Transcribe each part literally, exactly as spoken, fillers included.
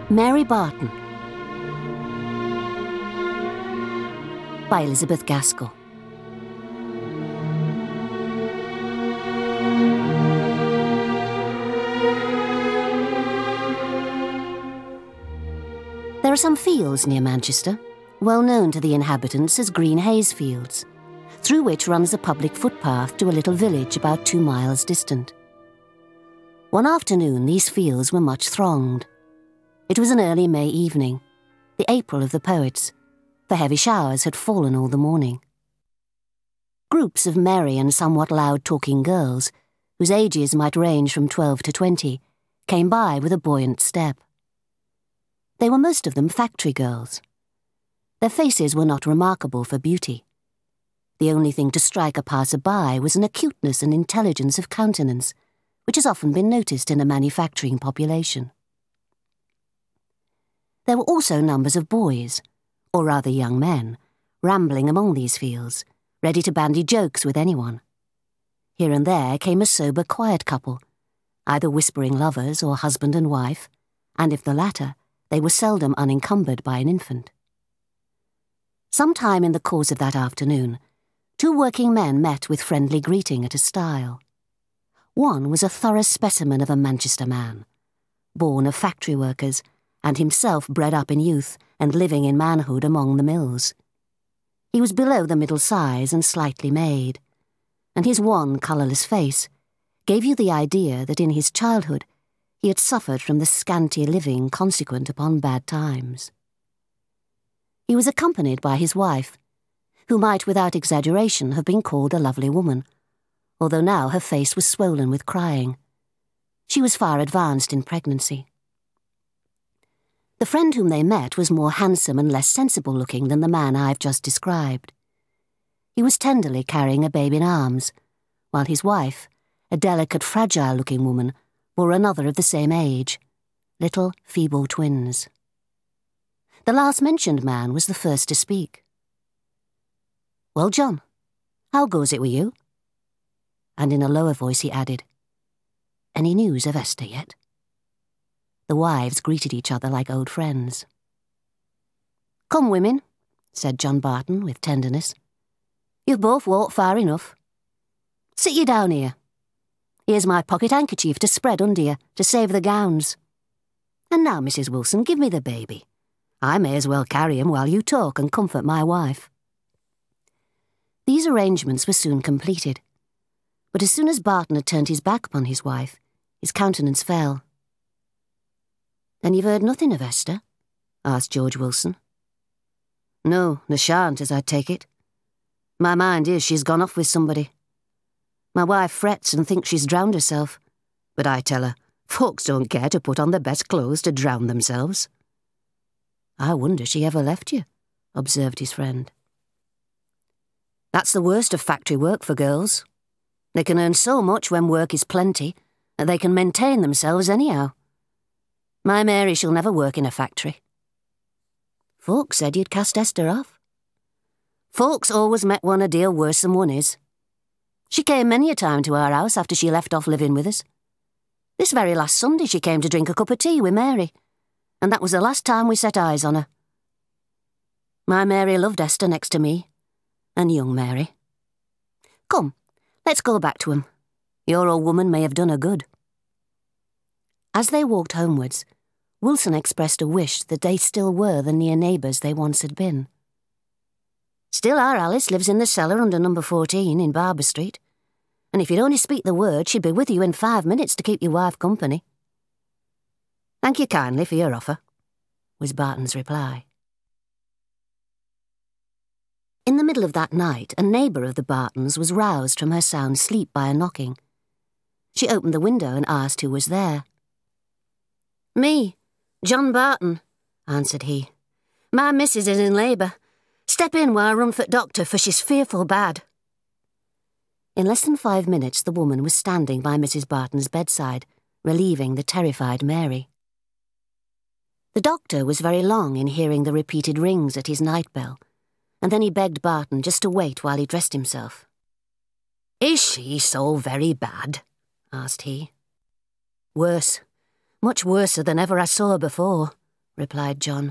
Mary Barton by Elizabeth Gaskell. There are some fields near Manchester, well known to the inhabitants as Green Hayes Fields, through which runs a public footpath to a little village about two miles distant. One afternoon these fields were much thronged. It was an early May evening, the April of the poets, for heavy showers had fallen all the morning. Groups of merry and somewhat loud-talking girls, whose ages might range from twelve to twenty, came by with a buoyant step. They were most of them factory girls. Their faces were not remarkable for beauty. The only thing to strike a passer-by was an acuteness and intelligence of countenance, which has often been noticed in a manufacturing population. There were also numbers of boys, or rather young men, rambling among these fields, ready to bandy jokes with anyone. Here and there came a sober, quiet couple, either whispering lovers or husband and wife, and if the latter, they were seldom unencumbered by an infant. Some time in the course of that afternoon, two working men met with friendly greeting at a stile. One was a thorough specimen of a Manchester man, born of factory workers, and himself bred up in youth and living in manhood among the mills. He was below the middle size and slightly made, and his wan, colourless face gave you the idea that in his childhood he had suffered from the scanty living consequent upon bad times. He was accompanied by his wife, who might without exaggeration have been called a lovely woman, although now her face was swollen with crying. She was far advanced in pregnancy. The friend whom they met was more handsome and less sensible-looking than the man I have just described. He was tenderly carrying a babe in arms, while his wife, a delicate, fragile-looking woman, bore another of the same age, little, feeble twins. The last-mentioned man was the first to speak. "Well, John, how goes it with you?" And in a lower voice he added, "Any news of Esther yet?" The wives greeted each other like old friends. "Come, women," said John Barton with tenderness. "You've both walked far enough. Sit ye down here. Here's my pocket handkerchief to spread under you to save the gowns. And now, Missus Wilson, give me the baby. I may as well carry him while you talk and comfort my wife." These arrangements were soon completed, but as soon as Barton had turned his back upon his wife, his countenance fell. "Then you've heard nothing of Esther?" asked George Wilson. "No, there shan't, as I take it. My mind is she's gone off with somebody. My wife frets and thinks she's drowned herself, but I tell her, folks don't care to put on the best clothes to drown themselves." "I wonder she ever left you," observed his friend. "That's the worst of factory work for girls. They can earn so much when work is plenty that they can maintain themselves anyhow. My Mary shall never work in a factory." "Folks said you'd cast Esther off." "Folks always met one a deal worse than one is. She came many a time to our house after she left off living with us. This very last Sunday she came to drink a cup of tea with Mary, and that was the last time we set eyes on her. My Mary loved Esther next to me, and young Mary. Come, let's go back to 'em. Your old woman may have done her good." As they walked homewards, Wilson expressed a wish that they still were the near neighbours they once had been. "Still our Alice lives in the cellar under number fourteen in Barber Street, and if you'd only speak the word, she'd be with you in five minutes to keep your wife company." "Thank you kindly for your offer," was Barton's reply. In the middle of that night, a neighbour of the Bartons was roused from her sound sleep by a knocking. She opened the window and asked who was there. "Me, John Barton," answered he. "My missus is in labour. Step in while I run for the doctor, for she's fearful bad." In less than five minutes the woman was standing by Missus Barton's bedside, relieving the terrified Mary. The doctor was very long in hearing the repeated rings at his night bell, and then he begged Barton just to wait while he dressed himself. "Is she so very bad?" asked he. "Worse. Much worser than ever I saw before," replied John.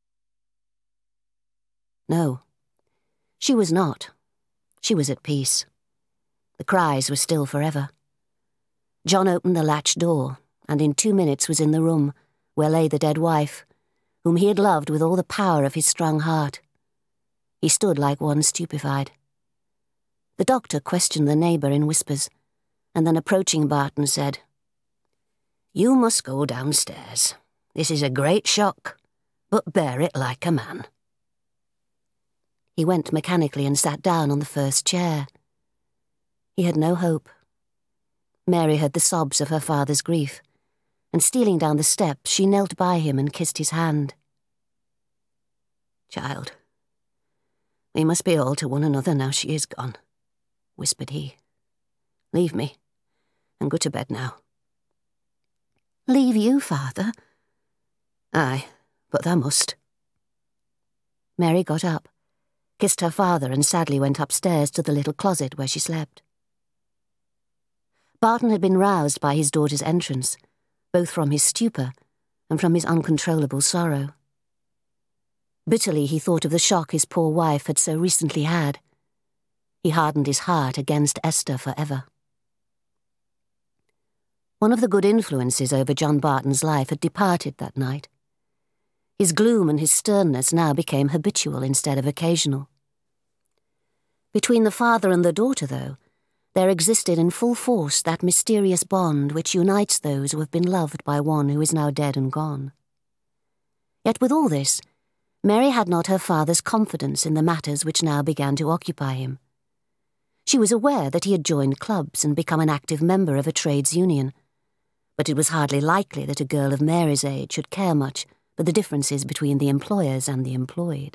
No, she was not. She was at peace. The cries were still forever. John opened the latch door, and in two minutes was in the room where lay the dead wife, whom he had loved with all the power of his strong heart. He stood like one stupefied. The doctor questioned the neighbour in whispers, and then approaching Barton said, "You must go downstairs. This is a great shock, but bear it like a man." He went mechanically and sat down on the first chair. He had no hope. Mary heard the sobs of her father's grief, and stealing down the steps, she knelt by him and kissed his hand. "Child, we must be all to one another now she is gone," whispered he. "Leave me, and go to bed now." "Leave you, father?" "Aye, but thou must." Mary got up, kissed her father, and sadly went upstairs to the little closet where she slept. Barton had been roused by his daughter's entrance, both from his stupor and from his uncontrollable sorrow. Bitterly he thought of the shock his poor wife had so recently had. He hardened his heart against Esther forever. One of the good influences over John Barton's life had departed that night. His gloom and his sternness now became habitual instead of occasional. Between the father and the daughter, though, there existed in full force that mysterious bond which unites those who have been loved by one who is now dead and gone. Yet with all this, Mary had not her father's confidence in the matters which now began to occupy him. She was aware that he had joined clubs and become an active member of a trades union, but it was hardly likely that a girl of Mary's age should care much for the differences between the employers and the employed.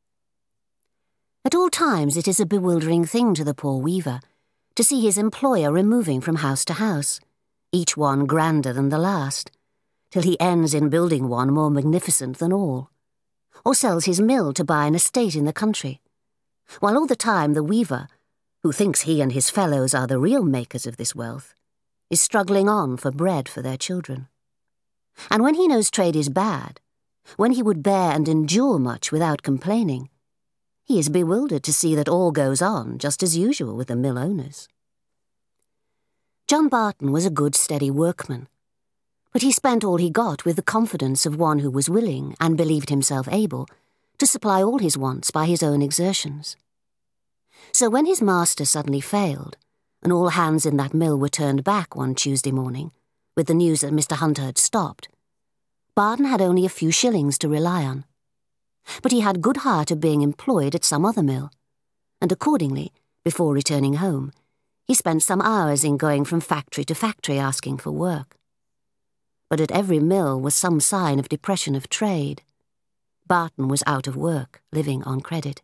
At all times it is a bewildering thing to the poor weaver to see his employer removing from house to house, each one grander than the last, till he ends in building one more magnificent than all, or sells his mill to buy an estate in the country, while all the time the weaver, who thinks he and his fellows are the real makers of this wealth, is struggling on for bread for their children. And when he knows trade is bad, when he would bear and endure much without complaining, he is bewildered to see that all goes on just as usual with the mill owners. John Barton was a good, steady workman, but he spent all he got with the confidence of one who was willing, and believed himself able, to supply all his wants by his own exertions. So when his master suddenly failed, and all hands in that mill were turned back one Tuesday morning, with the news that Mister Hunter had stopped, Barton had only a few shillings to rely on. But he had good heart of being employed at some other mill, and accordingly, before returning home, he spent some hours in going from factory to factory asking for work. But at every mill was some sign of depression of trade. Barton was out of work, living on credit.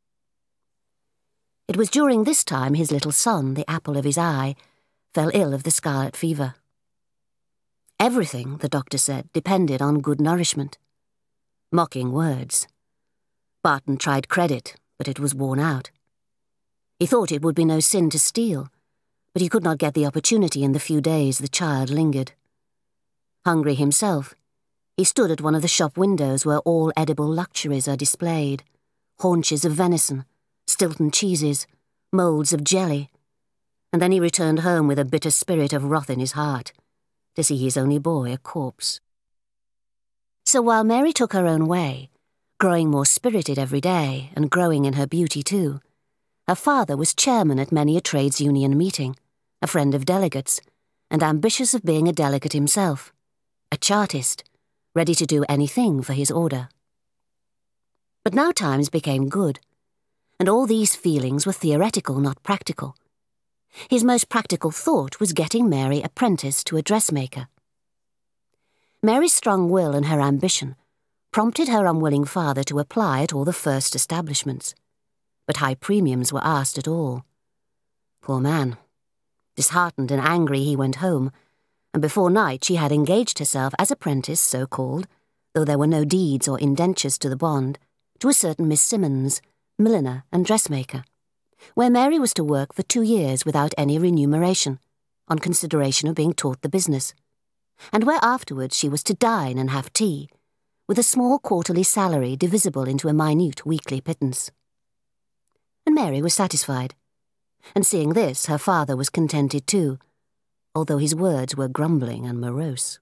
It was during this time his little son, the apple of his eye, fell ill of the scarlet fever. Everything, the doctor said, depended on good nourishment. Mocking words. Barton tried credit, but it was worn out. He thought it would be no sin to steal, but he could not get the opportunity in the few days the child lingered. Hungry himself, he stood at one of the shop windows where all edible luxuries are displayed, haunches of venison, Stilton cheeses, moulds of jelly, and then he returned home with a bitter spirit of wrath in his heart, to see his only boy a corpse. So while Mary took her own way, growing more spirited every day, and growing in her beauty too, her father was chairman at many a trades union meeting, a friend of delegates, and ambitious of being a delegate himself, a chartist, ready to do anything for his order. But now times became good, and all these feelings were theoretical, not practical. His most practical thought was getting Mary apprenticed to a dressmaker. Mary's strong will and her ambition prompted her unwilling father to apply at all the first establishments, but high premiums were asked at all. Poor man. Disheartened and angry he went home, and before night she had engaged herself as apprentice, so-called, though there were no deeds or indentures to the bond, to a certain Miss Simmons, milliner and dressmaker, where Mary was to work for two years without any remuneration, on consideration of being taught the business, and where afterwards she was to dine and have tea, with a small quarterly salary divisible into a minute weekly pittance. And Mary was satisfied, and seeing this, her father was contented too, although his words were grumbling and morose.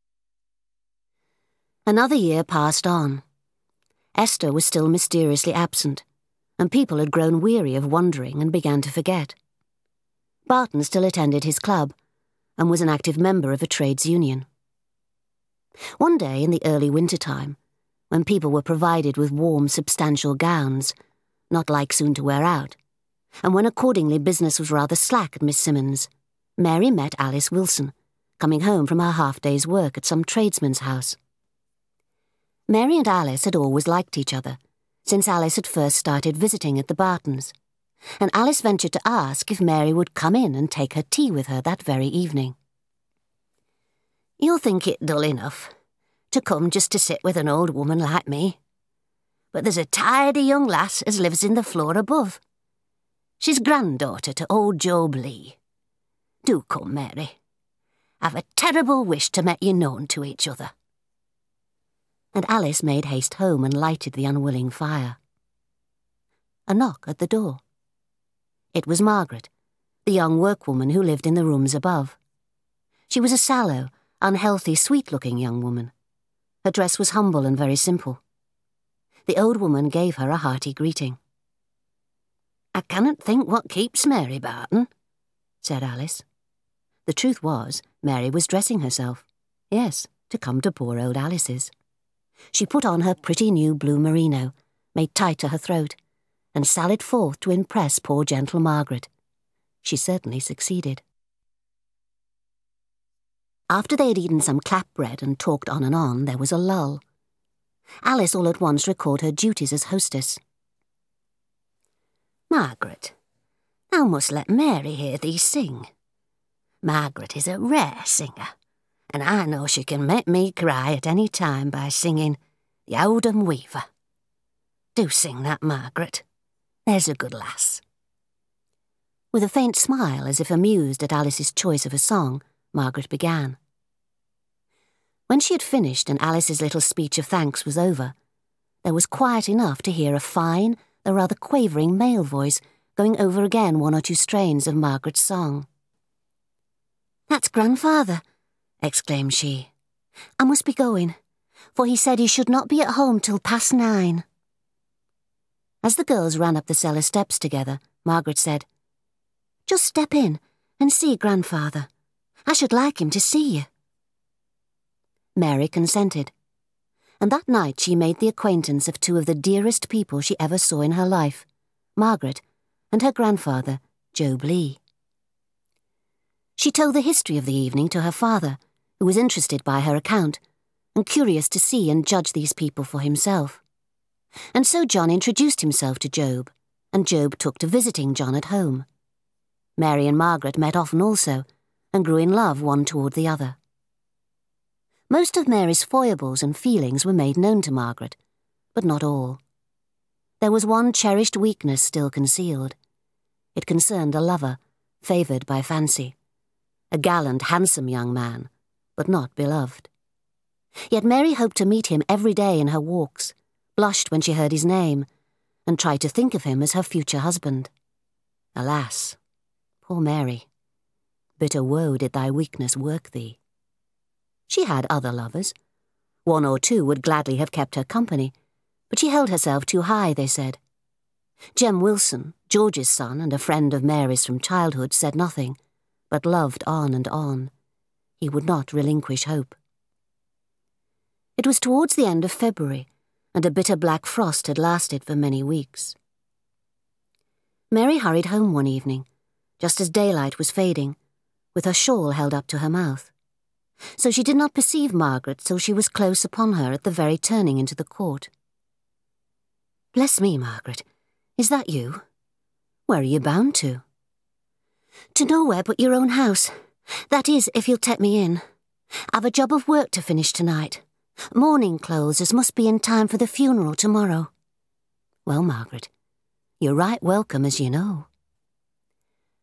Another year passed on. Esther was still mysteriously absent, and people had grown weary of wondering and began to forget. Barton still attended his club, and was an active member of a trades union. One day in the early winter time, when people were provided with warm, substantial gowns, not like soon to wear out, and when accordingly business was rather slack at Miss Simmons', Mary met Alice Wilson, coming home from her half-day's work at some tradesman's house. Mary and Alice had always liked each other, since Alice had first started visiting at the Bartons, and Alice ventured to ask if Mary would come in and take her tea with her that very evening. "You'll think it dull enough, to come just to sit with an old woman like me. But there's a tidy young lass as lives in the floor above. She's granddaughter to old Job Lee. Do come, Mary. I've a terrible wish to make you known to each other." And Alice made haste home and lighted the unwilling fire. A knock at the door. It was Margaret, the young workwoman who lived in the rooms above. She was a sallow, unhealthy, sweet-looking young woman. Her dress was humble and very simple. The old woman gave her a hearty greeting. "I cannot think what keeps Mary Barton," said Alice. The truth was, Mary was dressing herself. Yes, to come to poor old Alice's. She put on her pretty new blue merino, made tight to her throat, and sallied forth to impress poor gentle Margaret. She certainly succeeded. After they had eaten some clap bread and talked on and on, there was a lull. Alice all at once recalled her duties as hostess. "Margaret, thou must let Mary hear thee sing. Margaret is a rare singer, and I know she can make me cry at any time by singing The Oldham Weaver. Do sing that, Margaret. There's a good lass." With a faint smile, as if amused at Alice's choice of a song, Margaret began. When she had finished and Alice's little speech of thanks was over, there was quiet enough to hear a fine, though rather quavering male voice going over again one or two strains of Margaret's song. "That's grandfather," exclaimed she. "I must be going, for he said he should not be at home till past nine." As the girls ran up the cellar steps together, Margaret said, "Just step in and see grandfather. I should like him to see you." Mary consented, and that night she made the acquaintance of two of the dearest people she ever saw in her life, Margaret and her grandfather, Job Lee. She told the history of the evening to her father, who was interested by her account, and curious to see and judge these people for himself. And so John introduced himself to Job, and Job took to visiting John at home. Mary and Margaret met often also, and grew in love one toward the other. Most of Mary's foibles and feelings were made known to Margaret, but not all. There was one cherished weakness still concealed. It concerned a lover, favoured by fancy. A gallant, handsome young man, but not beloved. Yet Mary hoped to meet him every day in her walks, blushed when she heard his name, and tried to think of him as her future husband. Alas, poor Mary, bitter woe did thy weakness work thee. She had other lovers. One or two would gladly have kept her company, but she held herself too high, they said. Jem Wilson, George's son and a friend of Mary's from childhood, said nothing, but loved on and on. He would not relinquish hope. It was towards the end of February, and a bitter black frost had lasted for many weeks. Mary hurried home one evening, just as daylight was fading, with her shawl held up to her mouth. So she did not perceive Margaret till she was close upon her at the very turning into the court. "Bless me, Margaret, is that you? Where are you bound to?" "To nowhere but your own house. That is, if you'll take me in. I've a job of work to finish tonight. Mourning clothes as must be in time for the funeral tomorrow." "Well, Margaret, you're right welcome, as you know."